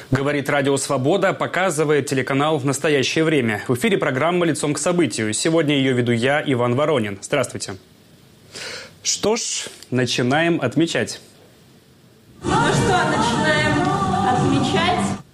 Говорит Радио Свобода, показывает телеканал «Настоящее время». В эфире программа «Лицом к событию». Сегодня ее веду я, Иван Воронин. Здравствуйте. Что ж, начинаем отмечать. Ну что, начинаем отмечать?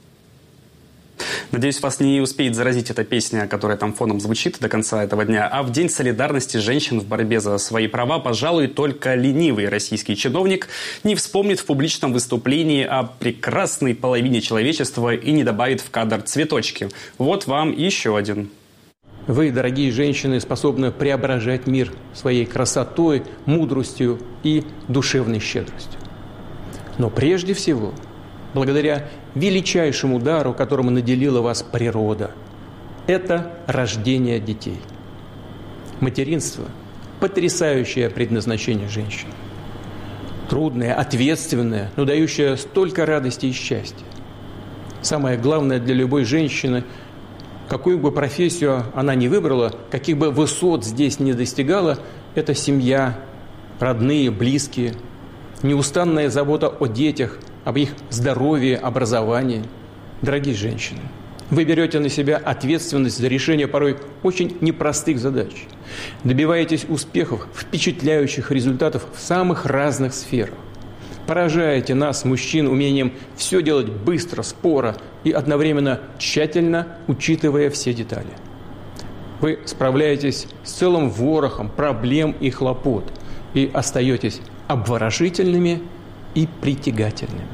Надеюсь, вас не успеет заразить эта песня, которая там фоном звучит до конца этого дня. А в День солидарности женщин в борьбе за свои права, пожалуй, только ленивый российский чиновник не вспомнит в публичном выступлении о прекрасной половине человечества и не добавит в кадр цветочки. Вот вам еще один. Вы, дорогие женщины, способны преображать мир своей красотой, мудростью и душевной щедростью. Но прежде всего, благодаря величайшему дару, которым наделила вас природа, это рождение детей. Материнство – потрясающее предназначение женщин. Трудное, ответственное, но дающее столько радости и счастья. Самое главное для любой женщины, какую бы профессию она ни выбрала, каких бы высот здесь не достигала, это семья, родные, близкие, неустанная забота о детях, об их здоровье, образовании. Дорогие женщины, вы берете на себя ответственность за решение порой очень непростых задач. Добиваетесь успехов, впечатляющих результатов в самых разных сферах. Поражаете нас, мужчин, умением все делать быстро, споро и одновременно тщательно, учитывая все детали. Вы справляетесь с целым ворохом проблем и хлопот и остаетесь обворожительными и притягательными.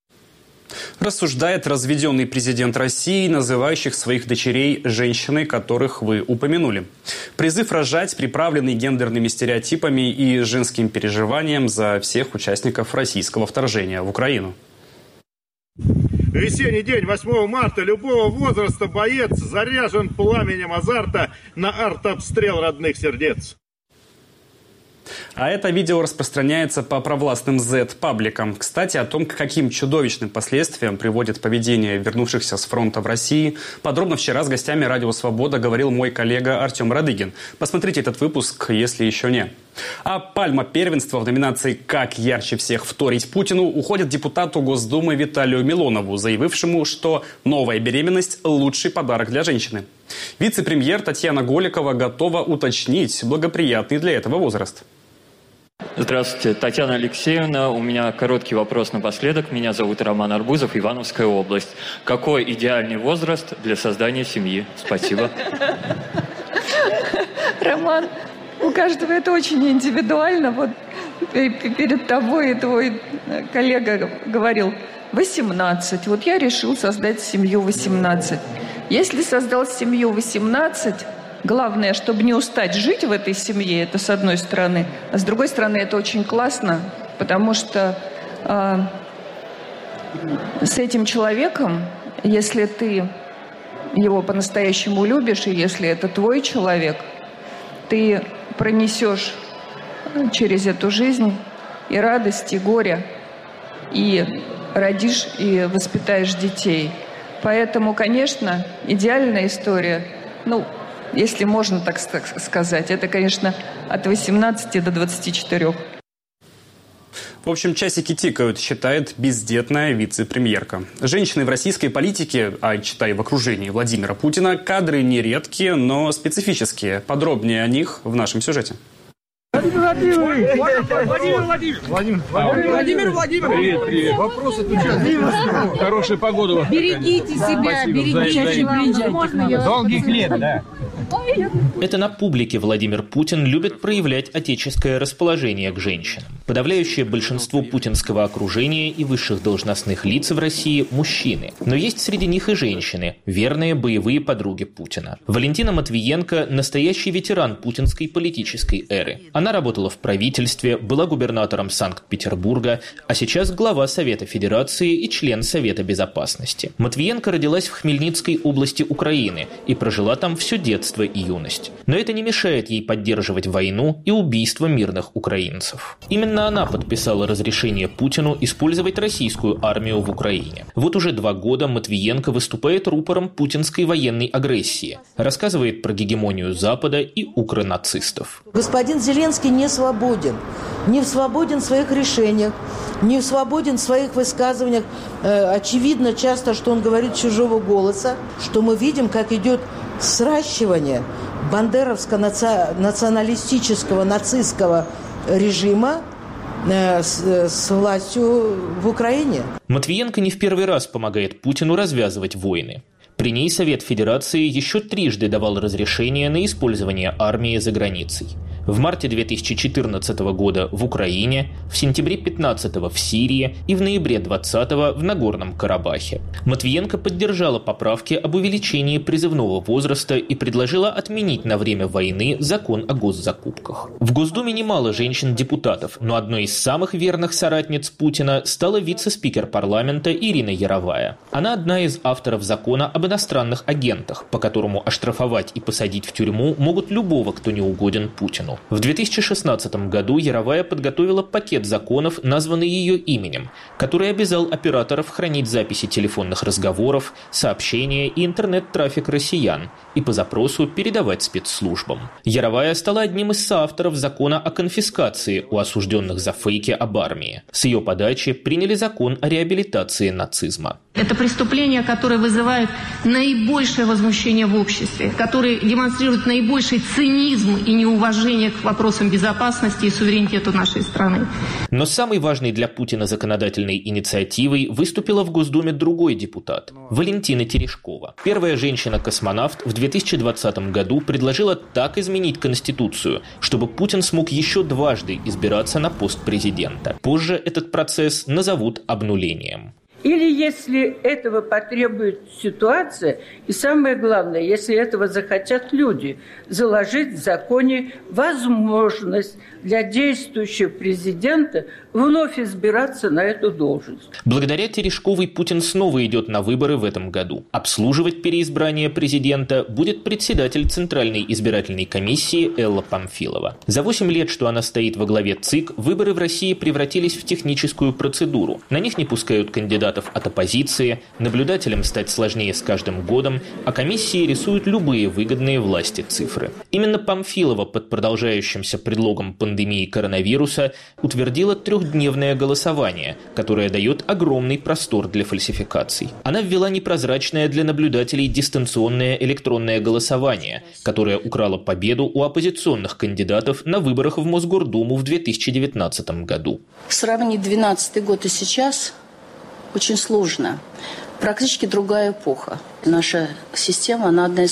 Рассуждает разведенный президент России, называющих своих дочерей женщиной, которых вы упомянули. Призыв рожать, приправленный гендерными стереотипами и женским переживанием за всех участников российского вторжения в Украину. Весенний день 8 марта любого возраста боец заряжен пламенем азарта на артобстрел родных сердец. А это видео распространяется по провластным Z-пабликам. Кстати, о том, к каким чудовищным последствиям приводит поведение вернувшихся с фронта в России, подробно вчера с гостями Радио Свобода говорил мой коллега Артем Радыгин. Посмотрите этот выпуск, если еще не. А пальма первенства в номинации «Как ярче всех вторить Путину» уходит депутату Госдумы Виталию Милонову, заявившему, что новая беременность – лучший подарок для женщины. Вице-премьер Татьяна Голикова готова уточнить благоприятный для этого возраст. Здравствуйте, Татьяна Алексеевна. У меня короткий вопрос напоследок. Меня зовут Роман Арбузов, Ивановская область. Какой идеальный возраст для создания семьи? Спасибо. Роман, у каждого это очень индивидуально. Вот перед тобой твой коллега говорил 18. Вот я решил создать семью 18. Если создал семью 18... Главное, чтобы не устать жить в этой семье, это с одной стороны. А с другой стороны, это очень классно, потому что с этим человеком, если ты его по-настоящему любишь, и если это твой человек, ты пронесешь через эту жизнь и радость, и горе, и родишь, и воспитаешь детей. Поэтому, конечно, идеальная история, если можно так сказать, это, конечно, от 18 до 24. В общем, часики тикают, считает бездетная вице-премьерка. Женщины в российской политике, а читай в окружении Владимира Путина, кадры нередкие, но специфические. Подробнее о них в нашем сюжете. Владимир Владимирович. Привет. Вопрос отвечать. Хорошая погода. Берегите себя, берегите. Долгих лет, да. Это на публике Владимир Путин любит проявлять отеческое расположение к женщинам. Подавляющее большинство путинского окружения и высших должностных лиц в России – мужчины. Но есть среди них и женщины, верные боевые подруги Путина. Валентина Матвиенко – настоящий ветеран путинской политической эры. Она работала в правительстве, была губернатором Санкт-Петербурга, а сейчас глава Совета Федерации и член Совета Безопасности. Матвиенко родилась в Хмельницкой области Украины и прожила там все детство детство и юность. Но это не мешает ей поддерживать войну и убийство мирных украинцев. Именно она подписала разрешение Путину использовать российскую армию в Украине. Вот уже 2 года Матвиенко выступает рупором путинской военной агрессии, рассказывает про гегемонию Запада и укронацистов. Господин Зеленский не свободен. Не свободен в своих решениях, не свободен в своих высказываниях. Очевидно часто, что он говорит чужого голоса, что мы видим, как идет сращивание бандеровско-националистического нацистского режима с властью в Украине. Матвиенко не в первый раз помогает Путину развязывать войны. При ней Совет Федерации еще 3 давал разрешение на использование армии за границей. В марте 2014 года в Украине, в сентябре 2015 в Сирии и в ноябре 2020 в Нагорном Карабахе. Матвиенко поддержала поправки об увеличении призывного возраста и предложила отменить на время войны закон о госзакупках. В Госдуме немало женщин-депутатов, но одной из самых верных соратниц Путина стала вице-спикер парламента Ирина Яровая. Она одна из авторов закона об иностранных агентах, по которому оштрафовать и посадить в тюрьму могут любого, кто не угоден Путину. В 2016 году Яровая подготовила пакет законов, названный ее именем, который обязал операторов хранить записи телефонных разговоров, сообщения и интернет-трафик россиян и по запросу передавать спецслужбам. Яровая стала одним из соавторов закона о конфискации у осужденных за фейки об армии. С ее подачи приняли закон о реабилитации нацизма. Это преступления, которые вызывают наибольшее возмущение в обществе, которые демонстрируют наибольший цинизм и неуважение к вопросам безопасности и суверенитета нашей страны. Но самой важной для Путина законодательной инициативой выступила в Госдуме другой депутат – Валентина Терешкова. Первая женщина-космонавт в 2020 году предложила так изменить Конституцию, чтобы Путин смог еще 2 избираться на пост президента. Позже этот процесс назовут обнулением. Или если этого потребует ситуация, и самое главное, если этого захотят люди, заложить в законе возможность для действующего президента вновь избираться на эту должность. Благодаря Терешковой Путин снова идет на выборы в этом году. Обслуживать переизбрание президента будет председатель Центральной избирательной комиссии Элла Памфилова. За 8 лет, что она стоит во главе ЦИК, выборы в России превратились в техническую процедуру. На них не пускают кандидатов от оппозиции, наблюдателям стать сложнее с каждым годом, а комиссии рисуют любые выгодные власти цифры. Именно Памфилова под продолжающимся предлогом пандемии коронавируса утвердила 3-дневное голосование, которое дает огромный простор для фальсификаций. Она ввела непрозрачное для наблюдателей дистанционное электронное голосование, которое украло победу у оппозиционных кандидатов на выборах в Мосгордуму в 2019 году. Сравнить 2012 год и сейчас очень сложно. Практически другая эпоха. Наша система, она одна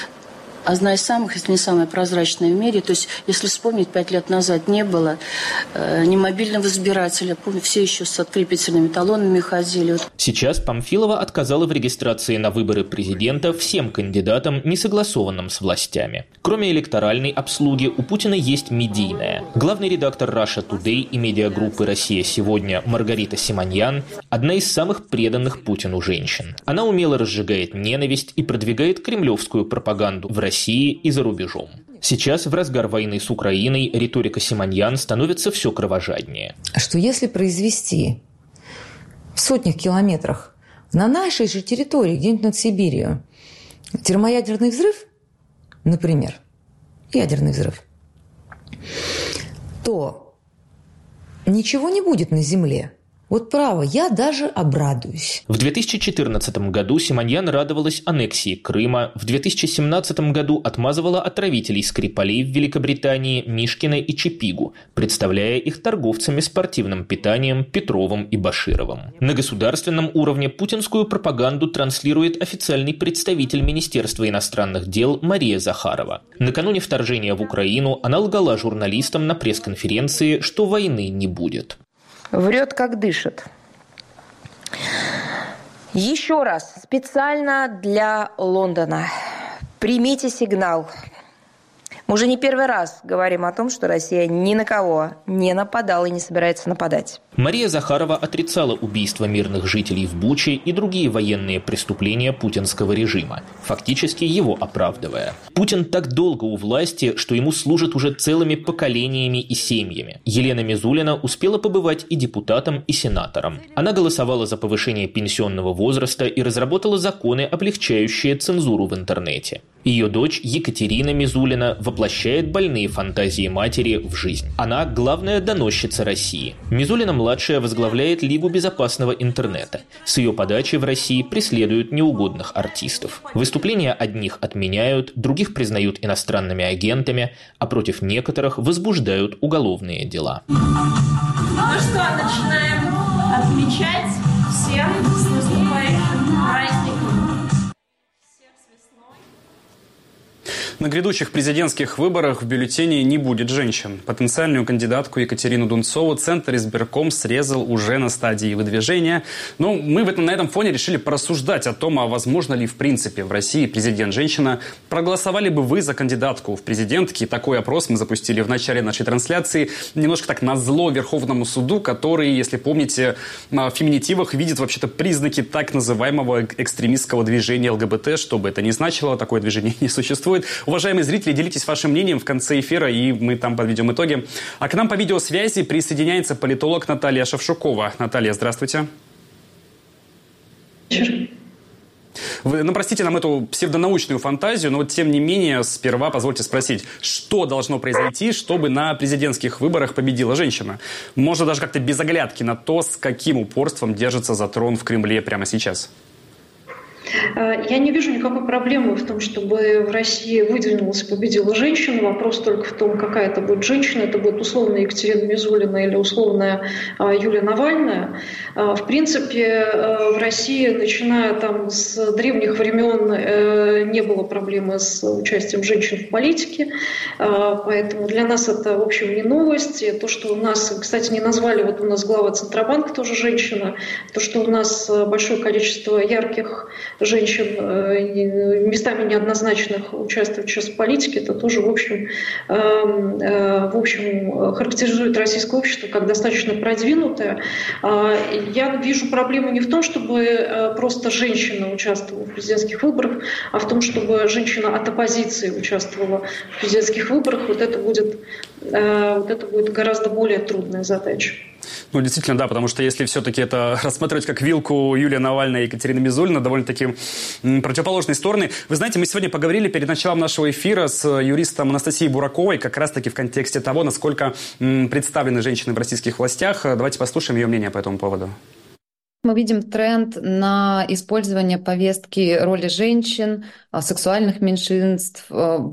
из самых, если не самая прозрачная в мире. То есть, если вспомнить, 5 лет назад не было ни мобильного избирателя. Помню, все еще с открепительными талонами ходили. Сейчас Памфилова отказала в регистрации на выборы президента всем кандидатам, не согласованным с властями. Кроме электоральной обслуги, у Путина есть медийная. Главный редактор Russia Today и медиагруппы «Россия сегодня» Маргарита Симоньян – одна из самых преданных Путину женщин. Она умело разжигает ненависть и продвигает кремлевскую пропаганду в России и за рубежом. Сейчас, в разгар войны с Украиной, риторика Симоньян становится все кровожаднее. Что если произвести в сотнях километрах на нашей же территории, где-нибудь над Сибирью, термоядерный взрыв, например, ядерный взрыв, то ничего не будет на Земле. Вот право, я даже обрадуюсь. В 2014 году Симоньян радовалась аннексии Крыма, в 2017 году отмазывала отравителей Скрипалей в Великобритании Мишкина и Чепигу, представляя их торговцами спортивным питанием Петровым и Башировым. На государственном уровне путинскую пропаганду транслирует официальный представитель Министерства иностранных дел Мария Захарова. Накануне вторжения в Украину она лгала журналистам на пресс-конференции, что войны не будет. Врет, как дышит. Еще раз, специально для Лондона. Примите сигнал. Мы уже не первый раз говорим о том, что Россия ни на кого не нападала и не собирается нападать. Мария Захарова отрицала убийство мирных жителей в Буче и другие военные преступления путинского режима, фактически его оправдывая. Путин так долго у власти, что ему служат уже целыми поколениями и семьями. Елена Мизулина успела побывать и депутатом, и сенатором. Она голосовала за повышение пенсионного возраста и разработала законы, облегчающие цензуру в интернете. Ее дочь Екатерина Мизулина воплощает больные фантазии матери в жизнь. Она главная доносчица России. Мизулина-младшая возглавляет Лигу безопасного интернета. С ее подачи в России преследуют неугодных артистов. Выступления одних отменяют, других признают иностранными агентами, а против некоторых возбуждают уголовные дела. Ну что, начинаем отмечать всем с наступающим праздником. На грядущих президентских выборах в бюллетене не будет женщин. Потенциальную кандидатку Екатерину Дунцову Центр избирком срезал уже на стадии выдвижения. Но мы на этом фоне решили порассуждать о том, а возможно ли в принципе в России президент-женщина. Проголосовали бы вы за кандидатку в президентки? Такой опрос мы запустили в начале нашей трансляции. Немножко так назло Верховному суду, который, если помните, в феминитивах видит вообще-то признаки так называемого экстремистского движения ЛГБТ. Что бы это ни значило, такое движение не существует. Уважаемые зрители, делитесь вашим мнением в конце эфира, и мы там подведем итоги. А к нам по видеосвязи присоединяется политолог Наталья Шевшукова. Наталья, здравствуйте. Вы простите нам эту псевдонаучную фантазию, но тем не менее, сперва позвольте спросить, что должно произойти, чтобы на президентских выборах победила женщина? Можно даже как-то без оглядки на то, с каким упорством держится за трон в Кремле прямо сейчас. Я не вижу никакой проблемы в том, чтобы в России выдвинулась и победила женщина. Вопрос только в том, какая это будет женщина. Это будет условная Екатерина Мизулина или условная Юлия Навальная. В принципе, в России, начиная с древних времен, не было проблемы с участием женщин в политике. Поэтому для нас это, в общем, не новость. И то, что у нас, кстати, не назвали, вот у нас глава Центробанка тоже женщина. То, что у нас большое количество ярких женщин, местами неоднозначных, участвуют сейчас в политике, это тоже, в общем, характеризует российское общество как достаточно продвинутое. Я вижу проблему не в том, чтобы просто женщина участвовала в президентских выборах, а в том, чтобы женщина от оппозиции участвовала в президентских выборах. Вот это будет гораздо более трудная задача. Ну, действительно, да, потому что если все-таки это рассматривать как вилку Юлия Навальная и Екатерина Мизулина, довольно-таки противоположные стороны. Вы знаете, мы сегодня поговорили перед началом нашего эфира с юристом Анастасией Бураковой как раз-таки в контексте того, насколько представлены женщины в российских властях. Давайте послушаем ее мнение по этому поводу. Мы видим тренд на использование повестки роли женщин, сексуальных меньшинств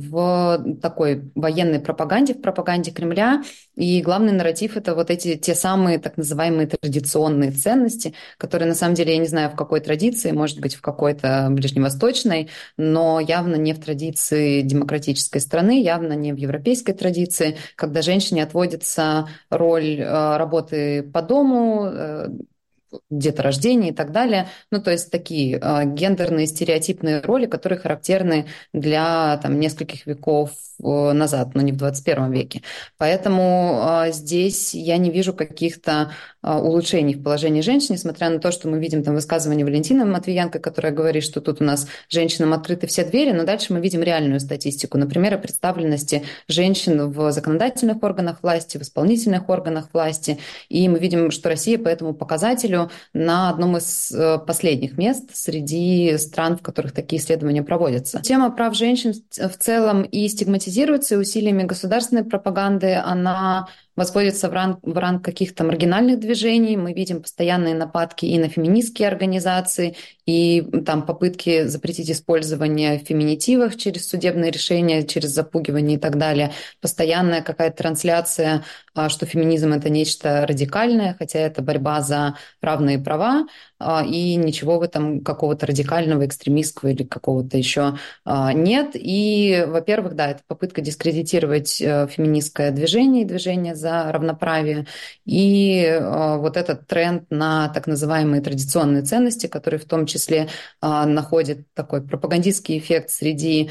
в такой военной пропаганде, в пропаганде Кремля. И главный нарратив — это вот эти те самые так называемые традиционные ценности, которые на самом деле, я не знаю, в какой традиции, может быть, в какой-то ближневосточной, но явно не в традиции демократической страны, явно не в европейской традиции, когда женщине отводится роль работы по дому, деторождения и так далее. Ну, то есть такие гендерные стереотипные роли, которые характерны для нескольких веков назад, но не в 21 веке. Поэтому здесь я не вижу каких-то улучшений в положении женщин, несмотря на то, что мы видим высказывание Валентины Матвиенко, которая говорит, что тут у нас женщинам открыты все двери, но дальше мы видим реальную статистику. Например, о представленности женщин в законодательных органах власти, в исполнительных органах власти. И мы видим, что Россия по этому показателю на одном из последних мест среди стран, в которых такие исследования проводятся. Тема прав женщин в целом и стигматизируется, и усилиями государственной пропаганды она восходится в ранг каких-то маргинальных движений. Мы видим постоянные нападки и на феминистские организации, и попытки запретить использование в феминитивах через судебные решения, через запугивание и так далее. Постоянная какая-то трансляция, что феминизм — это нечто радикальное, хотя это борьба за равные права, и ничего в этом какого-то радикального, экстремистского или какого-то еще нет. И, во-первых, да, это попытка дискредитировать феминистское движение и движение за равноправие. И вот этот тренд на так называемые традиционные ценности, которые в том числе числе находит такой пропагандистский эффект среди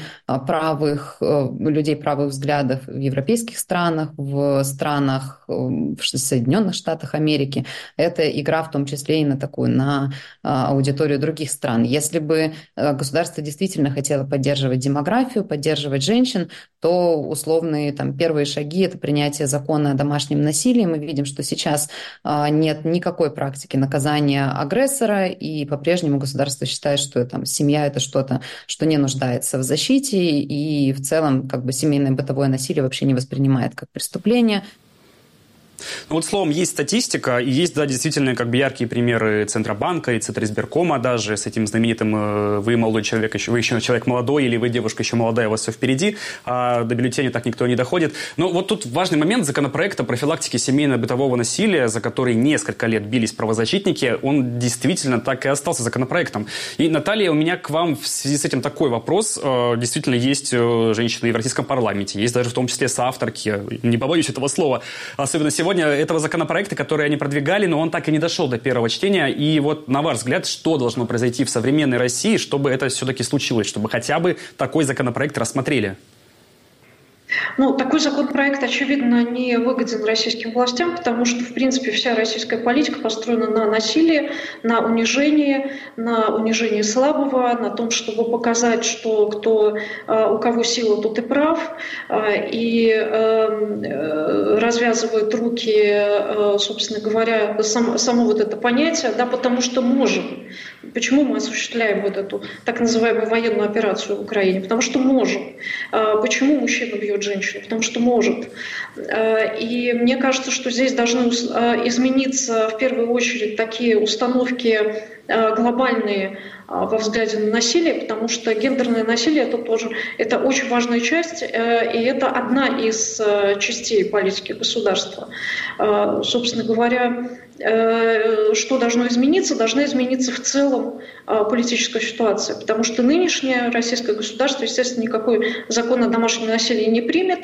людей правых взглядов в европейских странах, в странах, в Соединенных Штатах Америки. Это игра в том числе и на аудиторию других стран. Если бы государство действительно хотело поддерживать демографию, поддерживать женщин, то условные первые шаги – это принятие закона о домашнем насилии. Мы видим, что сейчас нет никакой практики наказания агрессора, и по-прежнему государство считает, что семья – это что-то, что не нуждается в защите, и в целом семейное бытовое насилие вообще не воспринимает как преступление. Словом, есть статистика, и есть, действительно, яркие примеры Центробанка и Центризбиркома даже, с этим знаменитым «вы молодой человек, вы еще человек молодой», или «вы девушка еще молодая, у вас все впереди», а до бюллетеня так никто не доходит. Но тут важный момент законопроекта о профилактике семейно-бытового насилия, за который несколько лет бились правозащитники, он действительно так и остался законопроектом. И, Наталья, у меня к вам в связи с этим такой вопрос. Действительно, есть женщины в российском парламенте, есть даже в том числе соавторки, не побоюсь этого слова, особенно сегодня, этого законопроекта, который они продвигали, но он так и не дошел до первого чтения. И на ваш взгляд, что должно произойти в современной России, чтобы это все-таки случилось, чтобы хотя бы такой законопроект рассмотрели? Такой законопроект, очевидно, не выгоден российским властям, потому что, в принципе, вся российская политика построена на насилии, на унижении слабого, на том, чтобы показать, что у кого сила, тот и прав, и развязывают руки, собственно говоря, само это понятие, потому что можем. Почему мы осуществляем эту так называемую военную операцию в Украине? Потому что можем. Почему мужчина бьет женщину? Потому что может. И мне кажется, что здесь должны измениться в первую очередь такие установки глобальные во взгляде на насилие, потому что гендерное насилие это очень важная часть, и это одна из частей политики государства. Собственно говоря, что должно измениться? Должна измениться в целом политическая ситуация, потому что нынешнее российское государство, естественно, никакой закон о домашнем насилии не примет.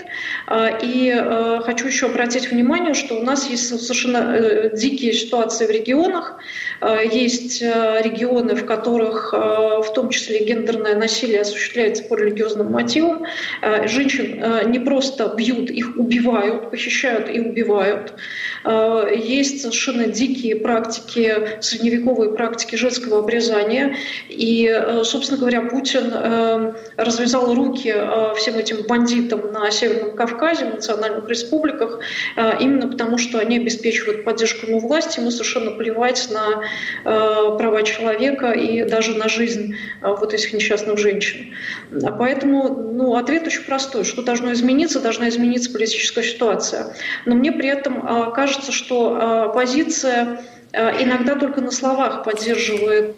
И хочу еще обратить внимание, что у нас есть совершенно дикие ситуации в регионах. Есть регионы, в которых в том числе гендерное насилие осуществляется по религиозным мотивам. Женщин не просто бьют, их убивают, похищают и убивают. Есть совершенно дикие практики, средневековые практики женского обрезания. И, собственно говоря, Путин развязал руки всем этим бандитам на Северном Кавказе, в национальных республиках, именно потому, что они обеспечивают поддержку власти. Ему совершенно плевать на права человека и даже на жизнь этих несчастных женщин. Поэтому ответ очень простой. Что должно измениться? Должна измениться политическая ситуация. Но мне при этом кажется, что оппозиция иногда только на словах поддерживает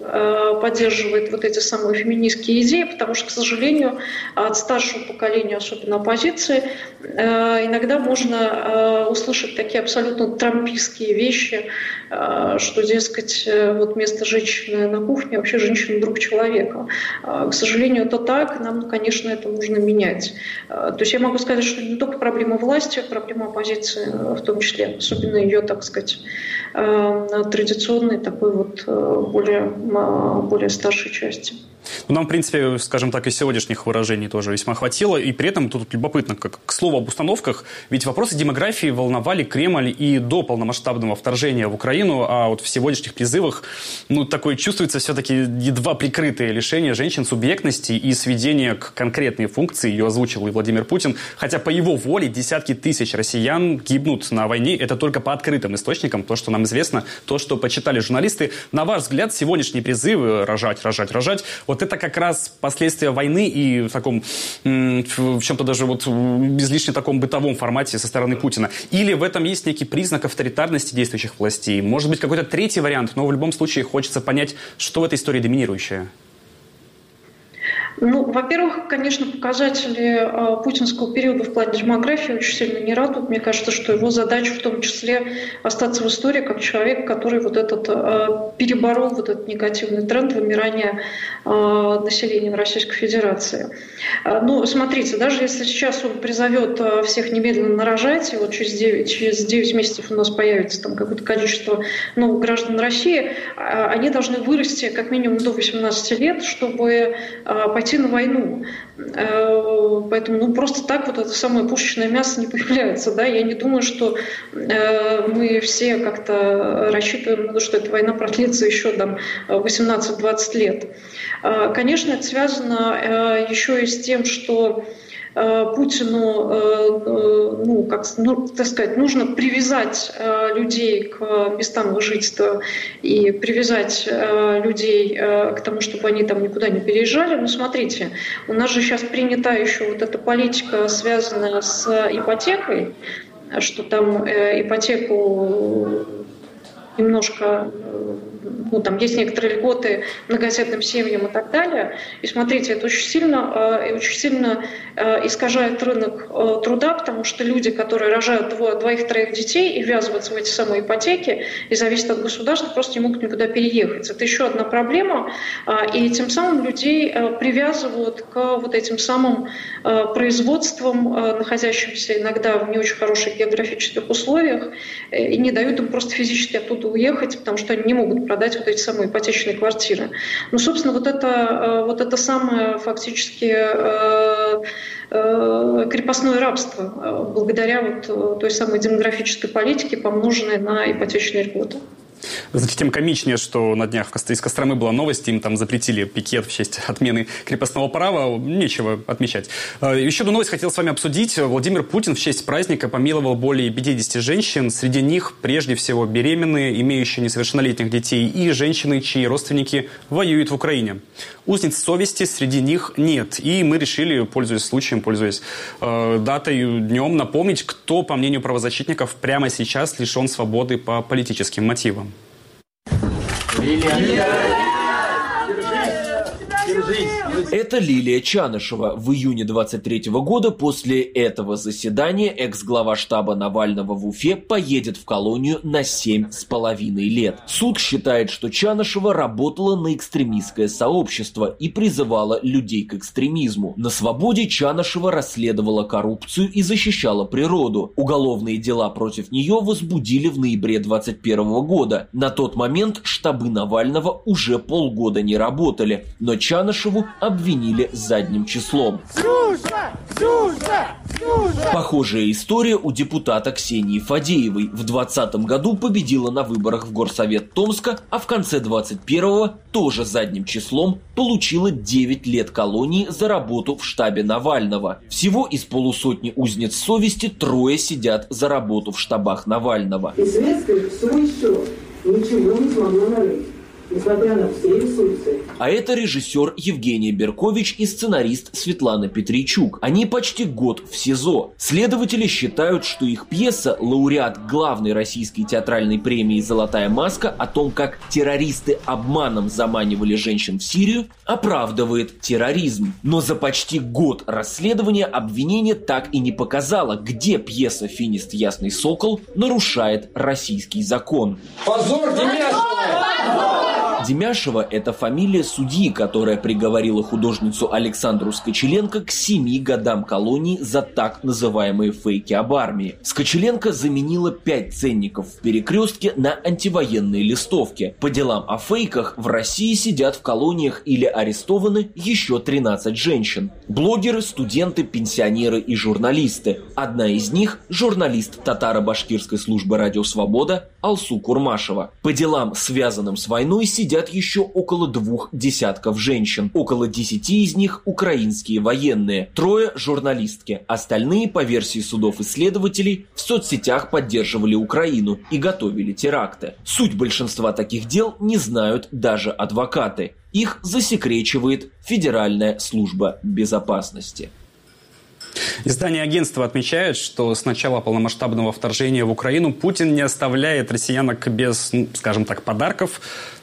эти самые феминистские идеи, потому что, к сожалению, от старшего поколения, особенно оппозиции, иногда можно услышать такие абсолютно трампистские вещи, что, дескать, место женщины на кухне, вообще женщина друг человека. К сожалению, это так, нам, конечно, это нужно менять. То есть я могу сказать, что не только проблема власти, проблема оппозиции в том числе, особенно ее, так сказать, традиционной такой более старшей части. Нам, в принципе, скажем так, и сегодняшних выражений тоже весьма хватило. И при этом тут любопытно, к слову об установках, ведь вопросы демографии волновали Кремль и до полномасштабного вторжения в Украину, а в сегодняшних призывах, такое чувствуется все-таки едва прикрытое лишение женщин субъектности и сведение к конкретной функции, ее озвучил и Владимир Путин, хотя по его воле десятки тысяч россиян гибнут на войне, это только по открытым источникам, то, что нам известно, то, что почитали журналисты. На ваш взгляд, сегодняшние призывы рожать, это как раз последствия войны и в таком, в чем-то даже излишне таком бытовом формате со стороны Путина? Или в этом есть некий признак авторитарности действующих властей? Может быть, какой-то третий вариант, но в любом случае хочется понять, что в этой истории доминирующее? Ну, во-первых, конечно, показатели путинского периода в плане демографии очень сильно не радуют. Мне кажется, что его задача в том числе остаться в истории как человек, который вот этот переборол вот этот негативный тренд вымирания населения в Российской Федерации. Ну, смотрите, даже если сейчас он призовет всех немедленно рожать, и вот через 9 месяцев у нас появится там какое-то количество новых граждан России, они должны вырасти как минимум до 18 лет, чтобы пойти на войну. Поэтому просто так вот это самое пушечное мясо не появляется. Да? Я не думаю, что мы все как-то рассчитываем, что эта война продлится еще там 18-20 лет. Конечно, это связано еще и с тем, что Путину, так сказать, нужно привязать людей к местам их жительства и привязать людей к тому, чтобы они там никуда не переезжали. Но смотрите, у нас же сейчас принята еще вот эта политика, связанная с ипотекой, что там ипотеку немножко, там есть некоторые льготы многодетным семьям и так далее. И смотрите, это очень сильно искажает рынок труда, потому что люди, которые рожают двоих-троих детей и ввязываются в эти самые ипотеки и зависят от государства, просто не могут никуда переехать. Это еще одна проблема. И тем самым людей привязывают к вот этим самым производствам, находящимся иногда в не очень хороших географических условиях, и не дают им просто физически оттуда уехать, потому что они не могут продать вот эти самые ипотечные квартиры. Ну, собственно, вот это самое фактически крепостное рабство благодаря вот той самой демографической политике, помноженной на ипотечные льготы. Знаете, тем комичнее, что на днях из Костромы была новость, им там запретили пикет в честь отмены крепостного права, нечего отмечать. Еще одну новость хотел с вами обсудить. Владимир Путин в честь праздника помиловал более 50 женщин, среди них прежде всего беременные, имеющие несовершеннолетних детей и женщины, чьи родственники воюют в Украине. Узниц совести среди них нет, и мы решили, пользуясь случаем, пользуясь датой, днем, напомнить, кто, по мнению правозащитников, прямо сейчас лишен свободы по политическим мотивам. Это Лилия Чанышева. В июне 23 года после этого заседания экс-глава штаба Навального в Уфе поедет в колонию на 7,5 лет. Суд считает, что Чанышева работала на экстремистское сообщество и призывала людей к экстремизму. На свободе Чанышева расследовала коррупцию и защищала природу. Уголовные дела против нее возбудили в ноябре 21 года. На тот момент штабы Навального уже полгода не работали, но Чанышеву обвинили задним числом. Похожая история у депутата Ксении Фадеевой. В 2020 году победила на выборах в Горсовет Томска, а в конце 21-го тоже задним числом получила 9 лет колонии за работу в штабе Навального. Всего из полусотни узниц совести 3 сидят за работу в штабах Навального. И следствие все еще ничего не смогло нарыть. Несмотря на все ресурсы. А это режиссер Евгения Беркович и сценарист Светлана Петричук. Они почти год в СИЗО. Следователи считают, что их пьеса, лауреат главной российской театральной премии «Золотая маска», о том, как террористы обманом заманивали женщин в Сирию, оправдывает терроризм. Но за почти год расследования обвинение так и не показало, где пьеса «Финист Ясный Сокол» нарушает российский закон. Позор, Демяшева! Демяшева – это фамилия судьи, которая приговорила художницу Александру Скочеленко к 7 годам колонии за так называемые фейки об армии. Скочеленко заменила 5 ценников в «Перекрестке» на антивоенные листовки. По делам о фейках в России сидят в колониях или арестованы еще 13 женщин. Блогеры, студенты, пенсионеры и журналисты. Одна из них – журналист татаро-башкирской службы «Радио Свобода» Алсу Курмашева. По делам, связанным с войной, сидят еще около 2 десятков женщин. Около 10 из них украинские военные. 3 журналистки. Остальные, по версии судов и следователей, в соцсетях поддерживали Украину и готовили теракты. Суть большинства таких дел не знают даже адвокаты. Их засекречивает Федеральная служба безопасности. Издание агентства отмечает, что с начала полномасштабного вторжения в Украину Путин не оставляет россиянок без, скажем так, подарков.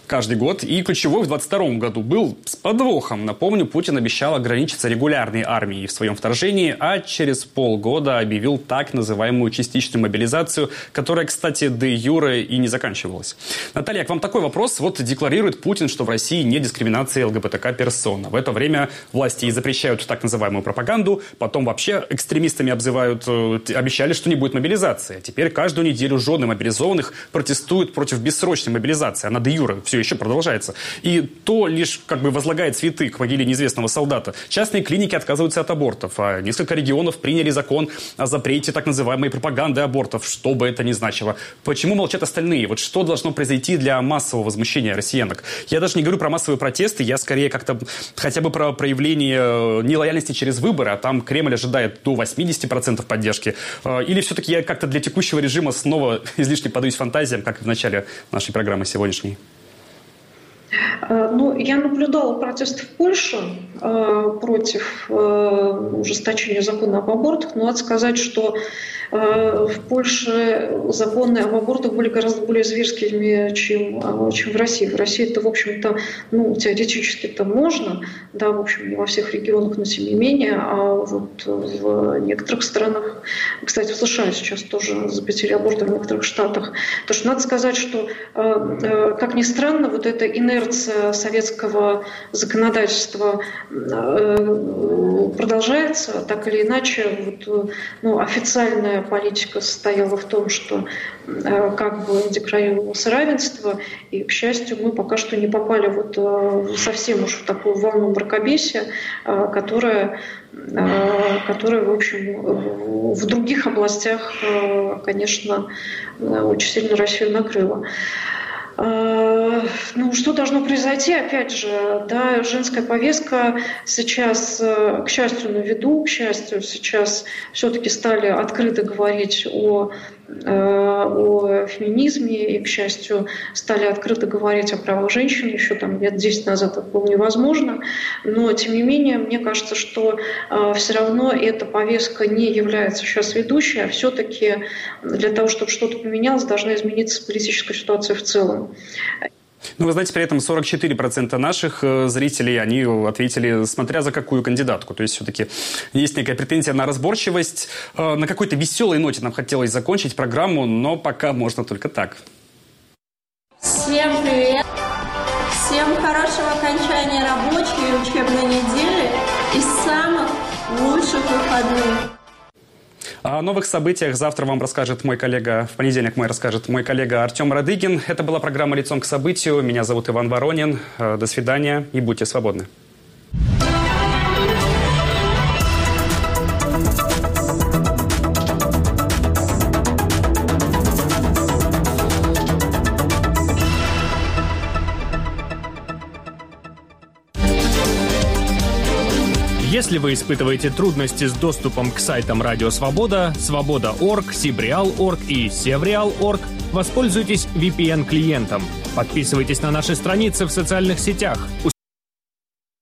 каждый год. И ключевой в 2022 году был с подвохом. Напомню, Путин обещал ограничиться регулярной армией в своем вторжении, а через полгода объявил так называемую частичную мобилизацию, которая, кстати, де юре и не заканчивалась. Наталья, к вам такой вопрос. Вот декларирует Путин, что в России нет дискриминации ЛГБТК-персон. В это время власти и запрещают так называемую пропаганду, потом вообще экстремистами обзывают, обещали, что не будет мобилизации. Теперь каждую неделю жены мобилизованных протестуют против бессрочной мобилизации. Она де юре все еще продолжается. И то лишь как бы возлагает цветы к могиле неизвестного солдата. Частные клиники отказываются от абортов, а несколько регионов приняли закон о запрете так называемой пропаганды абортов, что бы это ни значило. Почему молчат остальные? Вот что должно произойти для массового возмущения россиянок? Я даже не говорю про массовые протесты, я скорее как-то хотя бы про проявление нелояльности через выборы, а там Кремль ожидает до 80% поддержки. Или все-таки я как-то для текущего режима снова излишне подаюсь фантазиям, как и в начале нашей программы сегодняшней? Ну, я наблюдала протесты в Польше против ужесточения закона об абортах, но надо сказать, что в Польше законы об абортах были гораздо более зверскими, чем в России. В России это, в общем-то, теоретически это можно, да, в общем, не во всех регионах, но тем не менее, а вот в некоторых странах, кстати, в США сейчас тоже запретили аборты в некоторых штатах. Потому что надо сказать, что, как ни странно, вот эта инерция советского законодательства продолжается, так или иначе, вот, официальная политика состояла в том, что как бы декларировалось равенство, и, к счастью, мы пока что не попали вот совсем уж в такую волну мракобесия, которая, в общем, в других областях, конечно, очень сильно Россию накрыла. Ну, что должно произойти? Опять же, да, женская повестка сейчас, к счастью, на виду, к счастью, сейчас все-таки стали открыто говорить о феминизме и, к счастью, стали открыто говорить о правах женщин. Еще там лет 10 назад это было невозможно. Но, тем не менее, мне кажется, что все равно эта повестка не является сейчас ведущей, а все-таки для того, чтобы что-то поменялось, должна измениться политическая ситуация в целом. Ну, вы знаете, при этом 44% наших зрителей, они ответили, смотря за какую кандидатку. То есть, все-таки есть некая претензия на разборчивость. На какой-то веселой ноте нам хотелось закончить программу, но пока можно только так. Всем привет! Всем хорошего окончания рабочей и учебной недели и самых лучших выходных! О новых событиях завтра вам расскажет мой коллега, в понедельник расскажет мой коллега Артем Радыгин. Это была программа «Лицом к событию». Меня зовут Иван Воронин. До свидания и будьте свободны. Если вы испытываете трудности с доступом к сайтам Радио Свобода, Свобода.орг, Сибреал.орг и Севреал.орг, воспользуйтесь VPN-клиентом. Подписывайтесь на наши страницы в социальных сетях.